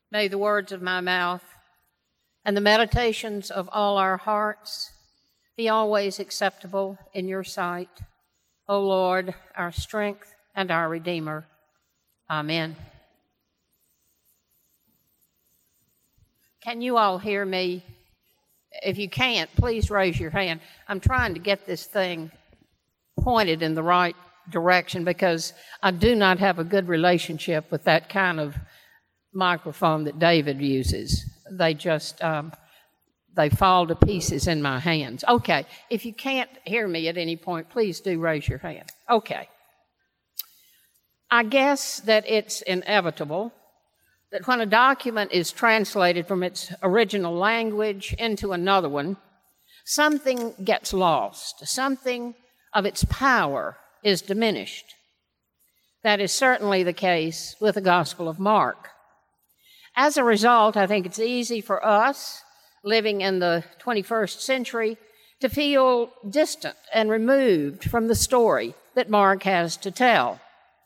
May the words of my mouth and the meditations of all our hearts be always acceptable in your sight, O Lord, our strength and our Redeemer. Amen. Can you all hear me? If you can't, please raise your hand. I'm trying to get this thing pointed in the right direction because I do not have a good relationship with that kind of microphone that David uses. They just, they fall to pieces in my hands. Okay, if you can't hear me at any point, please do raise your hand. Okay. I guess that it's inevitable that when a document is translated from its original language into another one, something gets lost, something of its power is diminished. That is certainly the case with the Gospel of Mark. As a result, I think it's easy for us, living in the 21st century, to feel distant and removed from the story that Mark has to tell.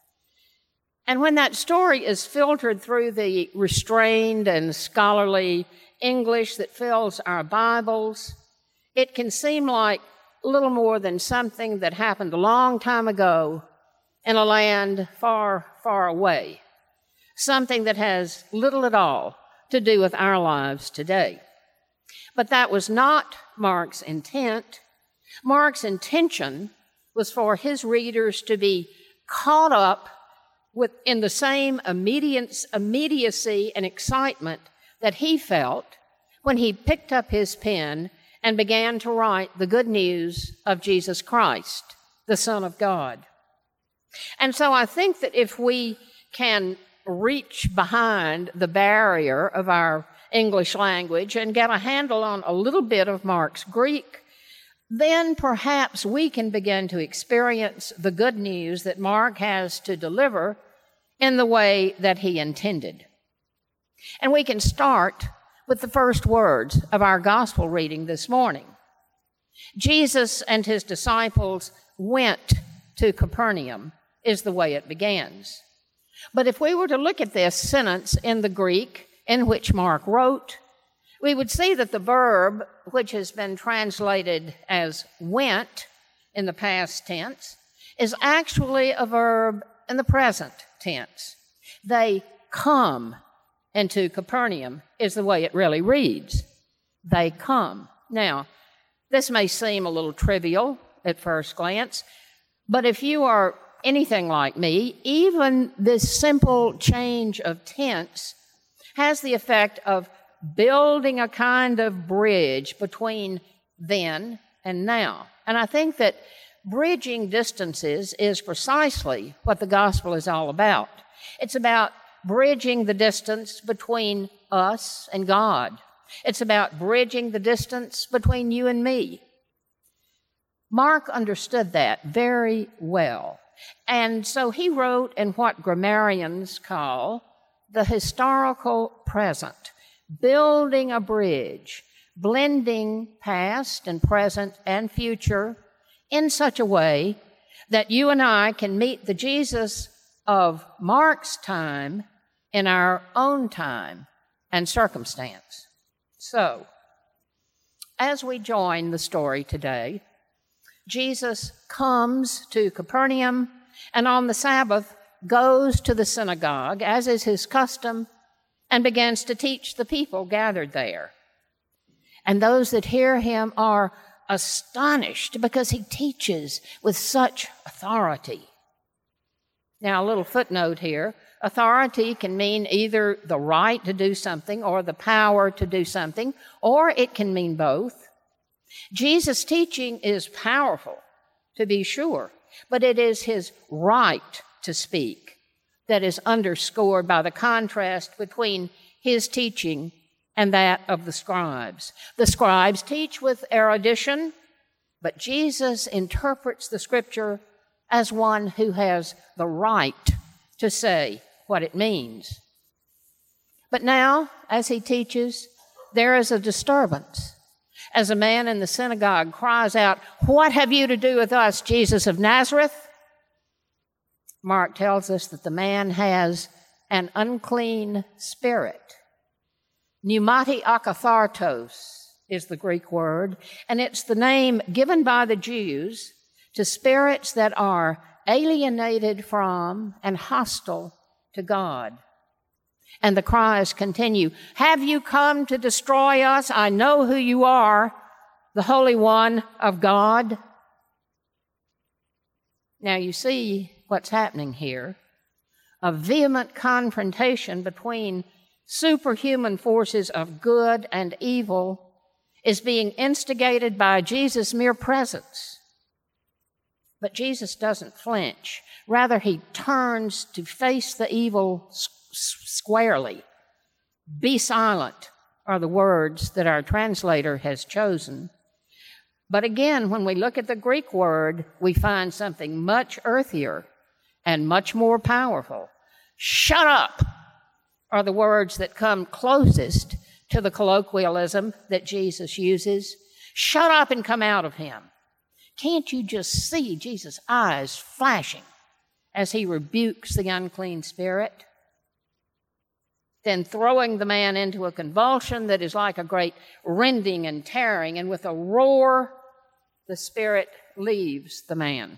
And when that story is filtered through the restrained and scholarly English that fills our Bibles, it can seem like little more than something that happened a long time ago in a land far, far away. Something that has little at all to do with our lives today. But that was not Mark's intent. Mark's intention was for his readers to be caught up in the same immediacy and excitement that he felt when he picked up his pen and began to write the good news of Jesus Christ, the Son of God. And so I think that if we can reach behind the barrier of our English language and get a handle on a little bit of Mark's Greek, then perhaps we can begin to experience the good news that Mark has to deliver in the way that he intended. And we can start with the first words of our gospel reading this morning. Jesus and his disciples went to Capernaum is the way it begins. But if we were to look at this sentence in the Greek in which Mark wrote, we would see that the verb, which has been translated as went in the past tense, is actually a verb in the present tense. They come into Capernaum is the way it really reads. They come. Now, this may seem a little trivial at first glance, but if you are anything like me, even this simple change of tense has the effect of building a kind of bridge between then and now. And I think that bridging distances is precisely what the gospel is all about. It's about bridging the distance between us and God. It's about bridging the distance between you and me. Mark understood that very well. And so he wrote in what grammarians call the historical present, building a bridge, blending past and present and future in such a way that you and I can meet the Jesus of Mark's time in our own time and circumstance. So, as we join the story today, Jesus comes to Capernaum and on the Sabbath goes to the synagogue, as is his custom, and begins to teach the people gathered there. And those that hear him are astonished because he teaches with such authority. Now, a little footnote here. Authority can mean either the right to do something or the power to do something, or it can mean both. Jesus' teaching is powerful, to be sure, but it is his right to speak that is underscored by the contrast between his teaching and that of the scribes. The scribes teach with erudition, but Jesus interprets the scripture as one who has the right to say what it means. But now, as he teaches, there is a disturbance. As a man in the synagogue cries out, "What have you to do with us, Jesus of Nazareth?" Mark tells us that the man has an unclean spirit. Pneumati akathartos is the Greek word, and it's the name given by the Jews to spirits that are alienated from and hostile to God. And the cries continue, "Have you come to destroy us? I know who you are, the Holy One of God." Now you see what's happening here. A vehement confrontation between superhuman forces of good and evil is being instigated by Jesus' mere presence. But Jesus doesn't flinch. Rather, he turns to face the evil squarely. "Be silent" are the words that our translator has chosen. But again, when we look at the Greek word, we find something much earthier and much more powerful. "Shut up" are the words that come closest to the colloquialism that Jesus uses. Shut up and come out of him. Can't you just see Jesus' eyes flashing as he rebukes the unclean spirit? Then throwing the man into a convulsion that is like a great rending and tearing, and with a roar, the spirit leaves the man.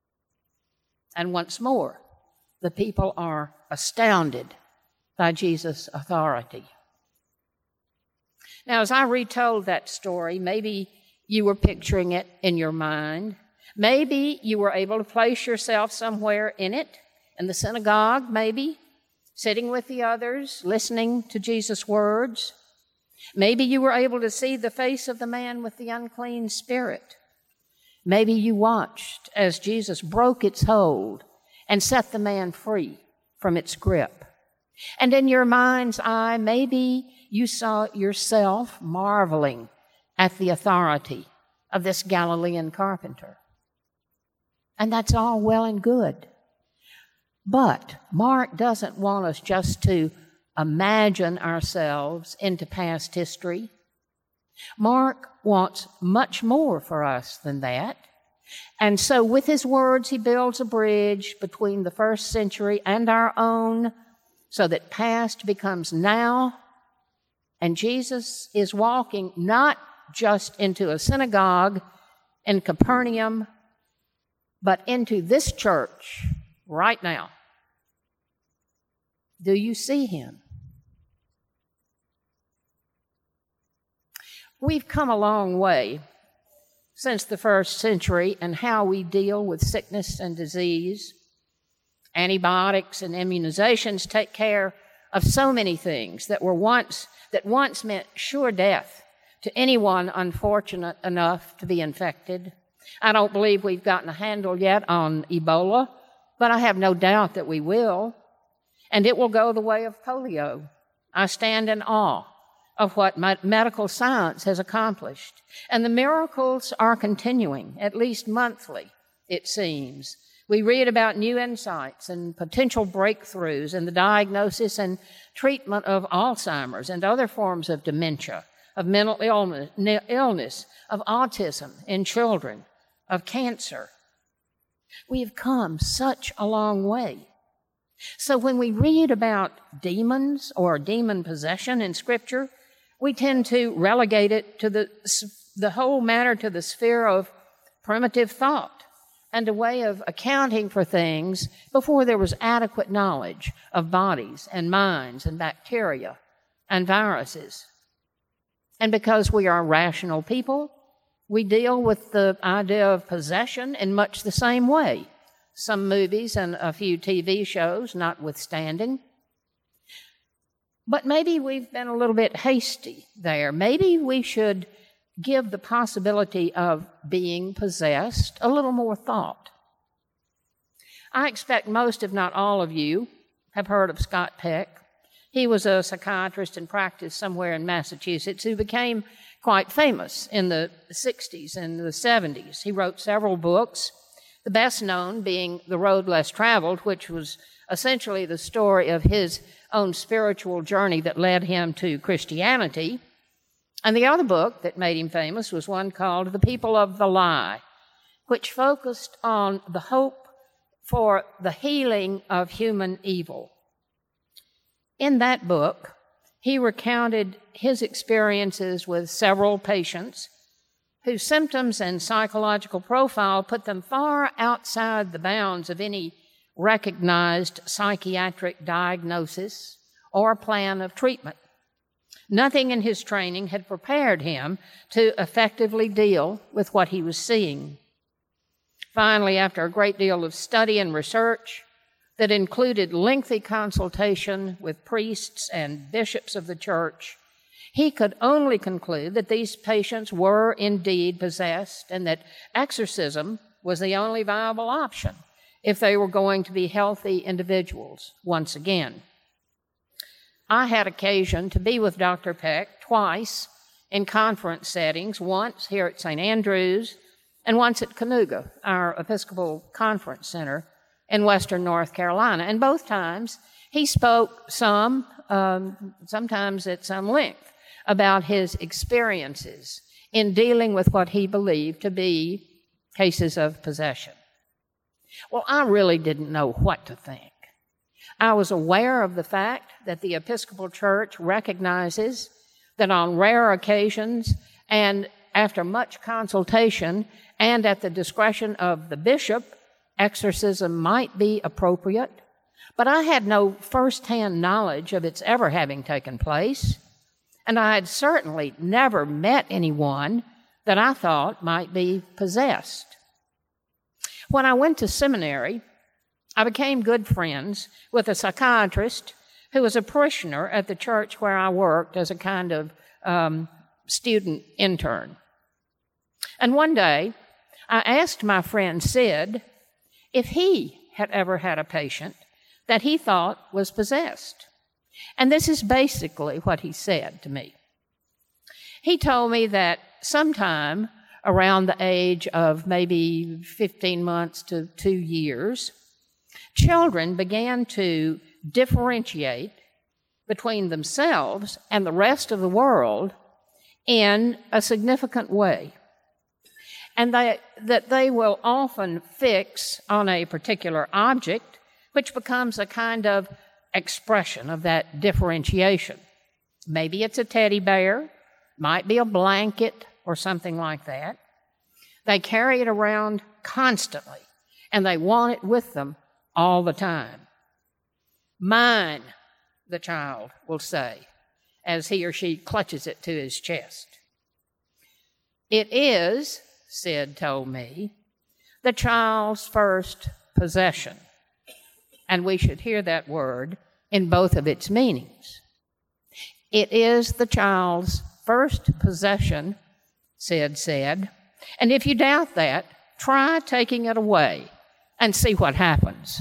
And once more, the people are astounded by Jesus' authority. Now, as I retold that story, maybe you were picturing it in your mind. Maybe you were able to place yourself somewhere in it, in the synagogue, maybe, sitting with the others, listening to Jesus' words. Maybe you were able to see the face of the man with the unclean spirit. Maybe you watched as Jesus broke its hold and set the man free from its grip. And in your mind's eye, maybe you saw yourself marveling at the authority of this Galilean carpenter. And that's all well and good. But Mark doesn't want us just to imagine ourselves into past history. Mark wants much more for us than that. And so with his words, he builds a bridge between the first century and our own so that past becomes now. And Jesus is walking not just into a synagogue in Capernaum, but into this church right now. Do you see him? We've come a long way since the first century in how we deal with sickness and disease. Antibiotics and immunizations take care of so many things that once meant sure death to anyone unfortunate enough to be infected. I don't believe we've gotten a handle yet on Ebola, but I have no doubt that we will. And it will go the way of polio. I stand in awe of what medical science has accomplished. And the miracles are continuing, at least monthly, it seems. We read about new insights and potential breakthroughs in the diagnosis and treatment of Alzheimer's and other forms of dementia, of mental illness, of autism in children, of cancer. We have come such a long way. So when we read about demons or demon possession in Scripture, we tend to relegate it to the whole matter to the sphere of primitive thought and a way of accounting for things before there was adequate knowledge of bodies and minds and bacteria and viruses. And because we are rational people, we deal with the idea of possession in much the same way. Some movies and a few TV shows notwithstanding. But maybe we've been a little bit hasty there. Maybe we should give the possibility of being possessed a little more thought. I expect most, if not all of you, have heard of Scott Peck. He was a psychiatrist in practice somewhere in Massachusetts who became quite famous in the 60s and the 70s. He wrote several books, the best known being The Road Less Traveled, which was essentially the story of his own spiritual journey that led him to Christianity. And the other book that made him famous was one called The People of the Lie, which focused on the hope for the healing of human evil. In that book, he recounted his experiences with several patients whose symptoms and psychological profile put them far outside the bounds of any recognized psychiatric diagnosis or plan of treatment. Nothing in his training had prepared him to effectively deal with what he was seeing. Finally, after a great deal of study and research that included lengthy consultation with priests and bishops of the church, he could only conclude that these patients were indeed possessed and that exorcism was the only viable option if they were going to be healthy individuals once again. I had occasion to be with Dr. Peck twice in conference settings, once here at St. Andrews and once at Canoga, our Episcopal Conference Center in western North Carolina. And both times he spoke sometimes at some length, about his experiences in dealing with what he believed to be cases of possession. Well, I really didn't know what to think. I was aware of the fact that the Episcopal Church recognizes that on rare occasions and after much consultation and at the discretion of the bishop, exorcism might be appropriate, but I had no first-hand knowledge of its ever having taken place, and I had certainly never met anyone that I thought might be possessed. When I went to seminary, I became good friends with a psychiatrist who was a parishioner at the church where I worked as a kind of student intern. And one day, I asked my friend Sid if he had ever had a patient that he thought was possessed. And this is basically what he said to me. He told me that sometime around the age of maybe 15 months to 2 years, children began to differentiate between themselves and the rest of the world in a significant way. And that they will often fix on a particular object, which becomes a kind of expression of that differentiation. Maybe it's a teddy bear, might be a blanket or something like that. They carry it around constantly, and they want it with them all the time. Mine, the child will say, as he or she clutches it to his chest. It is, Sid told me, the child's first possession. And we should hear that word in both of its meanings. It is the child's first possession, Sid said. And if you doubt that, try taking it away and see what happens.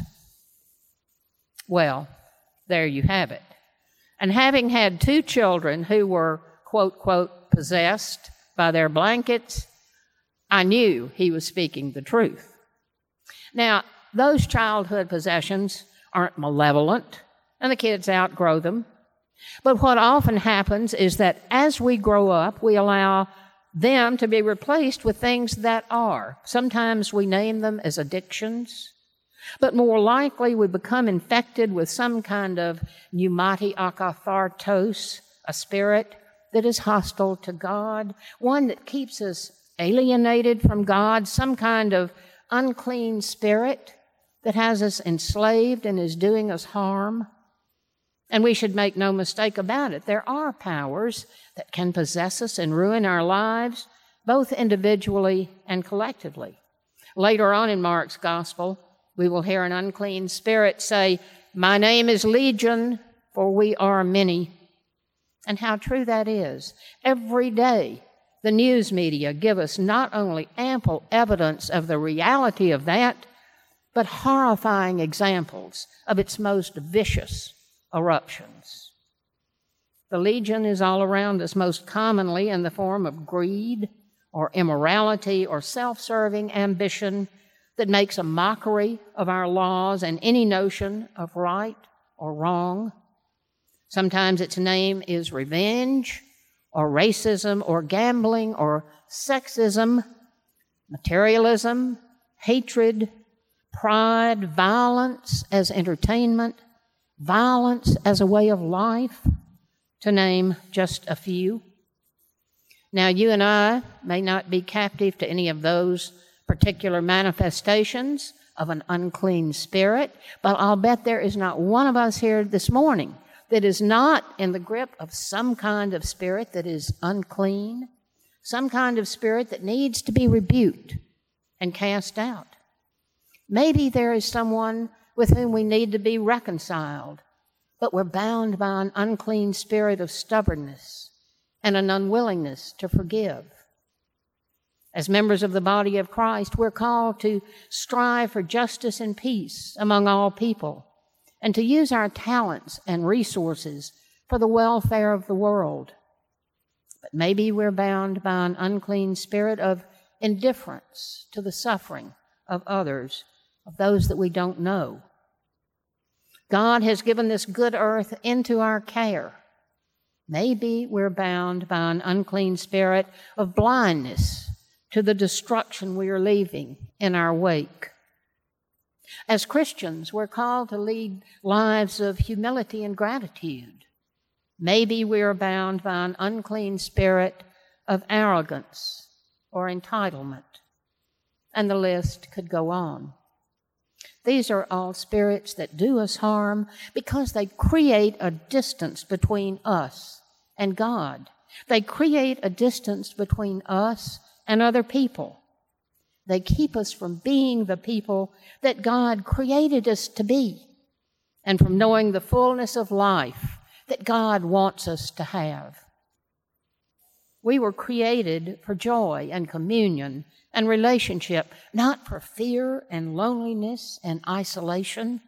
Well, there you have it. And having had 2 children who were, quote, quote, possessed by their blankets, I knew he was speaking the truth. Now, those childhood possessions aren't malevolent, and the kids outgrow them. But what often happens is that as we grow up, we allow them to be replaced with things that are. Sometimes we name them as addictions, but more likely we become infected with some kind of pneumatiakathartos, a spirit that is hostile to God, one that keeps us alienated from God, some kind of unclean spirit that has us enslaved and is doing us harm. And we should make no mistake about it. There are powers that can possess us and ruin our lives, both individually and collectively. Later on in Mark's gospel, we will hear an unclean spirit say, "My name is Legion, for we are many." And how true that is. Every day, the news media give us not only ample evidence of the reality of that, but horrifying examples of its most vicious eruptions. The legion is all around us, most commonly in the form of greed or immorality or self-serving ambition that makes a mockery of our laws and any notion of right or wrong. Sometimes its name is revenge or racism or gambling or sexism, materialism, hatred, pride, violence as entertainment, violence as a way of life, to name just a few. Now, you and I may not be captive to any of those particular manifestations of an unclean spirit, but I'll bet there is not one of us here this morning that is not in the grip of some kind of spirit that is unclean, some kind of spirit that needs to be rebuked and cast out. Maybe there is someone with whom we need to be reconciled, but we're bound by an unclean spirit of stubbornness and an unwillingness to forgive. As members of the body of Christ, we're called to strive for justice and peace among all people and to use our talents and resources for the welfare of the world. But maybe we're bound by an unclean spirit of indifference to the suffering of others, of those that we don't know. God has given this good earth into our care. Maybe we're bound by an unclean spirit of blindness to the destruction we are leaving in our wake. As Christians, we're called to lead lives of humility and gratitude. Maybe we are bound by an unclean spirit of arrogance or entitlement, and the list could go on. These are all spirits that do us harm because they create a distance between us and God. They create a distance between us and other people. They keep us from being the people that God created us to be and from knowing the fullness of life that God wants us to have. We were created for joy and communion and relationship, not for fear and loneliness and isolation.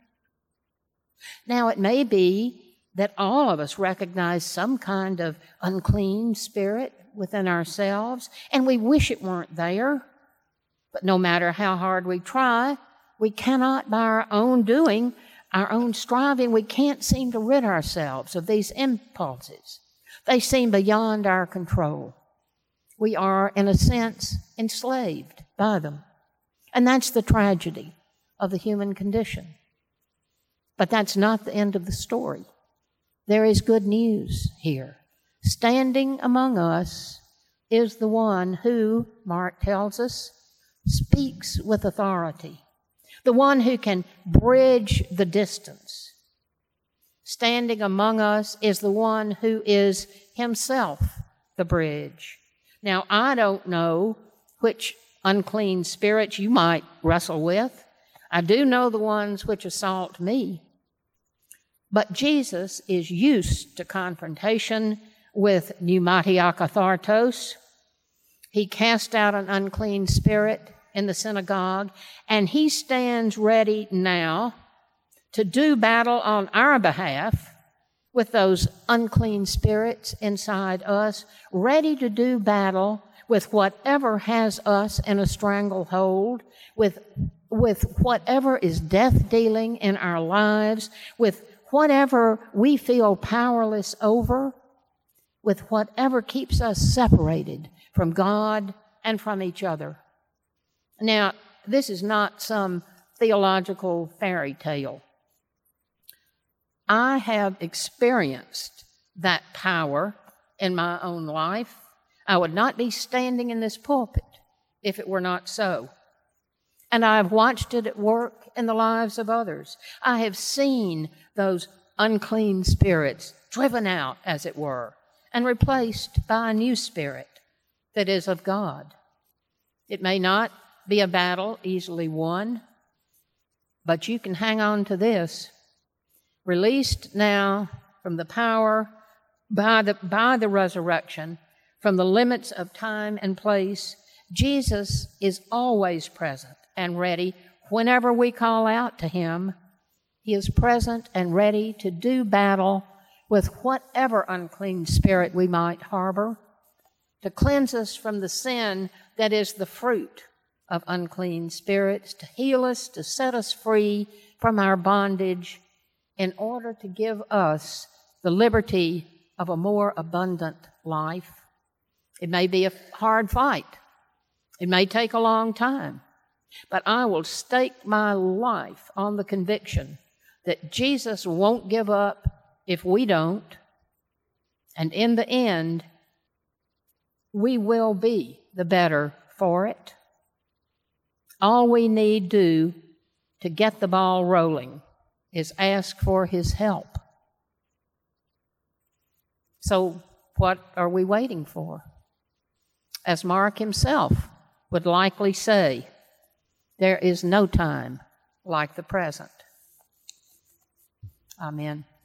Now, it may be that all of us recognize some kind of unclean spirit within ourselves, and we wish it weren't there. But no matter how hard we try, we cannot, by our own doing, our own striving, we can't seem to rid ourselves of these impulses. They seem beyond our control. We are, in a sense, enslaved by them. And that's the tragedy of the human condition. But that's not the end of the story. There is good news here. Standing among us is the one who, Mark tells us, speaks with authority, the one who can bridge the distance. Standing among us is the one who is himself the bridge. Now, I don't know which unclean spirits you might wrestle with. I do know the ones which assault me. But Jesus is used to confrontation with pneumatiakathartos. He cast out an unclean spirit in the synagogue, and he stands ready now to do battle on our behalf with those unclean spirits inside us, ready to do battle with whatever has us in a stranglehold, with whatever is death-dealing in our lives, with whatever we feel powerless over, with whatever keeps us separated from God and from each other. Now, this is not some theological fairy tale. I have experienced that power in my own life. I would not be standing in this pulpit if it were not so. And I have watched it at work in the lives of others. I have seen those unclean spirits driven out, as it were, and replaced by a new spirit that is of God. It may not be a battle easily won, but you can hang on to this. Released now from the power by the resurrection, from the limits of time and place, Jesus is always present and ready whenever we call out to him. He is present and ready to do battle with whatever unclean spirit we might harbor, to cleanse us from the sin that is the fruit of unclean spirits, to heal us, to set us free from our bondage, in order to give us the liberty of a more abundant life. It may be a hard fight. It may take a long time. But I will stake my life on the conviction that Jesus won't give up if we don't. And in the end, we will be the better for it. All we need do to get the ball rolling is ask for His help. So what are we waiting for? As Mark himself would likely say, there is no time like the present. Amen.